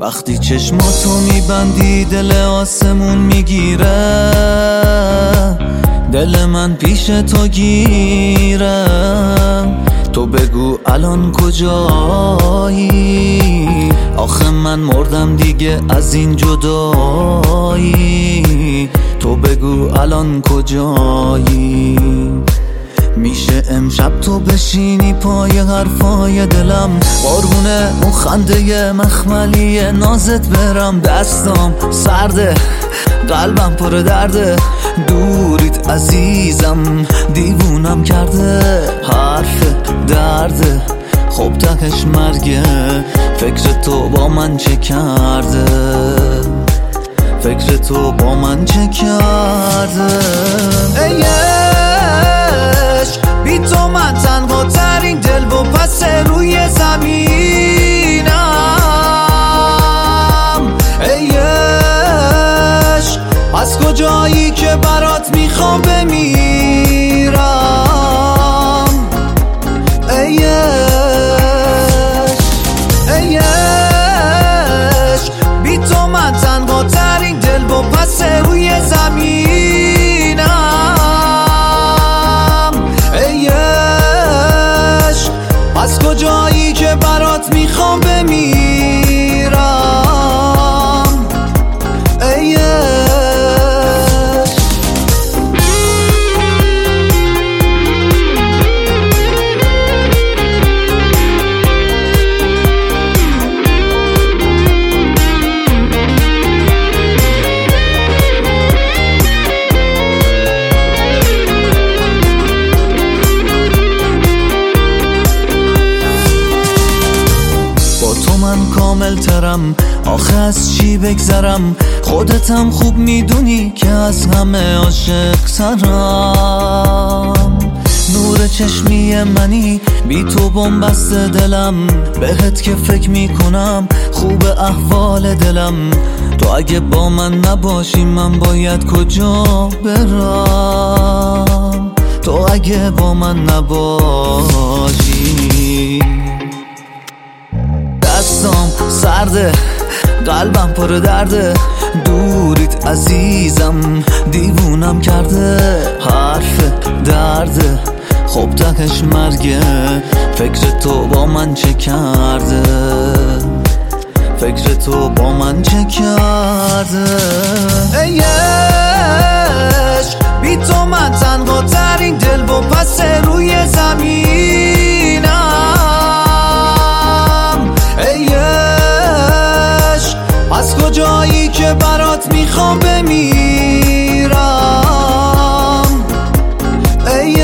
وقتی چشماتو میبندی دل آسمون میگیره، دل من پیش تو گیره. تو بگو الان کجایی، آخه من مردم دیگه از این جدایی. تو بگو الان کجایی. میشه امشب تو بشینی پای حرفای دلم، بارونه اون خنده مخملی نازت برم. دستام سرده، قلبم پر درده، دوریت عزیزم دیوونم کرده. حرف درده خب تکش مرگه، فکر تو با من چه کرده، فکر تو با من چه کرده. بی تو من تنها ترین دل و پس روی زمینم. ایش از کجایی که برات میخوام بمیرم. ایش بی تو من تنها ترین دل و پس روی زمینم. از کجایی که برات میخوام بمیرم. ایش من کامل ترم، آخه از چی بگذرم. خودتم خوب میدونی که از همه عاشق ترم. نور چشمی منی، بی تو بنبست دلم. بهت که فکر میکنم خوب احوال دلم. تو اگه با من نباشی من باید کجا برم؟ تو اگه با من نباشی. دستام سرده، قلبم پر درده، دوریت عزیزم دیوونم کرده. حرف درده خب تکش مرگه، فکر تو با من چه کرده، فکر تو با من چه کرده. ایش بی تو من تنها ترین دل و پس روی زمینم. ایش از کجایی که برات میخوام بمیرم. ایش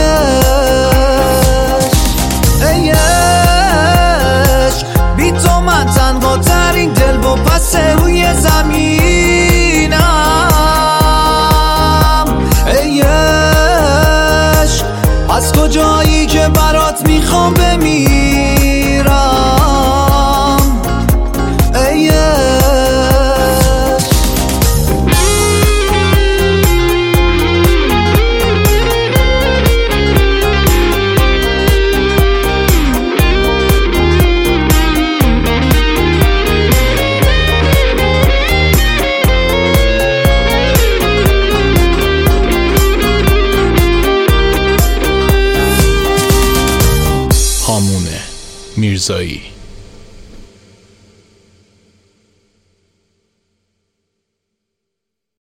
بی تو من تنها ترین دل و پس روی زمینم. ایش از کجایی که برات میخوام بمیرم. ایش هامونه میرزایی.